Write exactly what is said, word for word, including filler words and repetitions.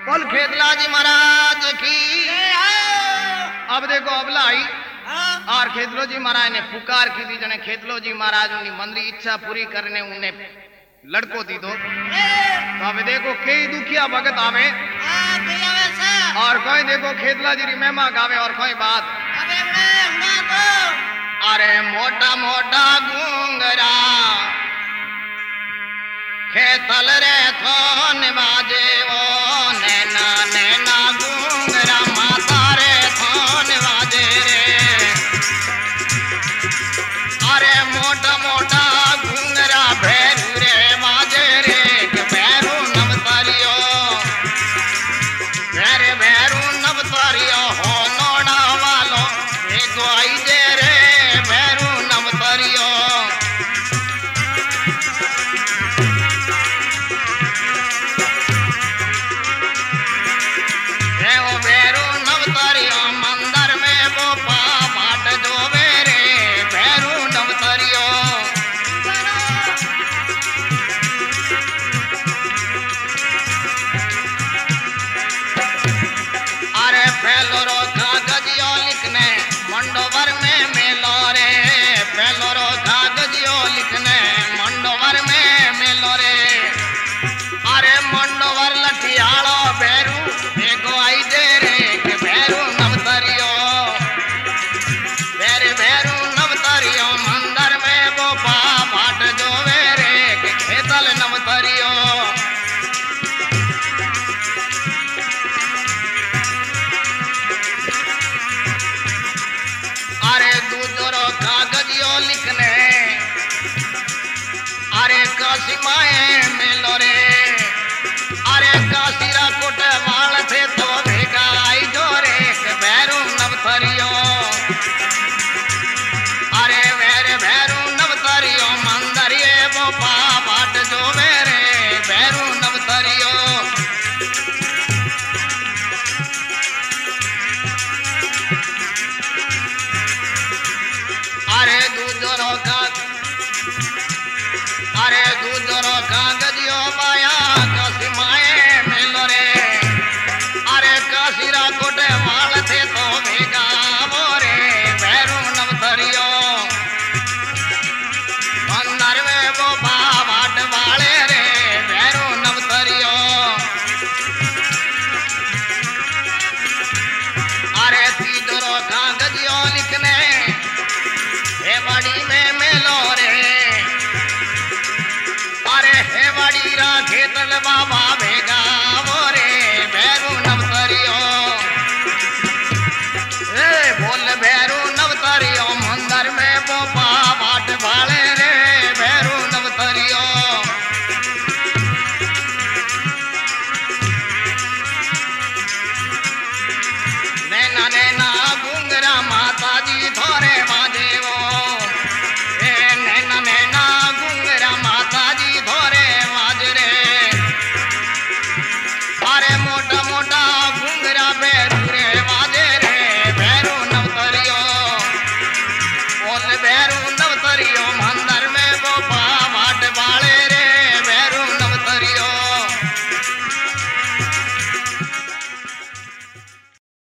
बोल खेतला जी महाराज की। अब देखो अबला आई और खेतलो जी महाराज ने पुकार की थी जने खेतलो जी महाराज उन्हीं मंदी इच्छा पूरी करने उन्हें लड़को दी दो। तो अब देखो कई दुखिया भगत आवे और कोई देखो खेतला जी री महिमा गावे और कोई बात अरे मोटा मोटा घूंगरा खेतल रे थोन बाजे ओ नैना नैना घूंगरा माता रे थोन बाजे रे। अरे मोटा मोटा घूंगरा भैरू रे बाजे रे के भैरू नवतारियो भैरे भैरू नवतारियो हो नोड़ा वालो एक आई जे रे भैरू नवतारियो। मंडोवर में मेलो रे पहलो रो कागजियो लिखने मंडोवर में मेलो रे। अरे मंडोवर लठियालो भैरू देखो आई दे रे के भैरू नवतरियो भैरे भैरू नवतरियो मंदिर में वो पा बाट जो रे के खेतल नवतरियो। कागजियो लिखने अरे काशी माए मेलो